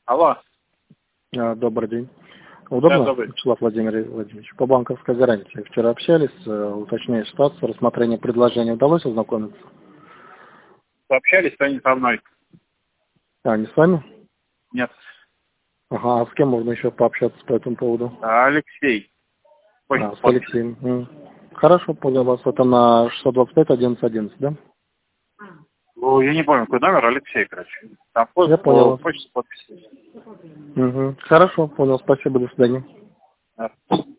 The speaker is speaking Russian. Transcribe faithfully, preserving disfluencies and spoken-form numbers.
Алло. А, Добрый день. Да, Удобно, добрый. Вячеслав Владимир Владимирович? По банковской гарантии. Вчера общались, э, уточняя ситуацию, рассмотрение предложения. Удалось ознакомиться? Пообщались, то не со мной. А, не с вами? Нет. Ага, а с кем можно еще пообщаться по этому поводу? А, Алексей. Ой, А, с подпись. Алексеем. М. Хорошо, понял вас. Это на шестьсот двадцать пять одиннадцать одиннадцать, да? Ну, я не помню, какой номер, Алексей, короче. Там Я пост, понял по вас. почте подпись. Мгм. Хорошо, понял. Спасибо, до свидания. Да.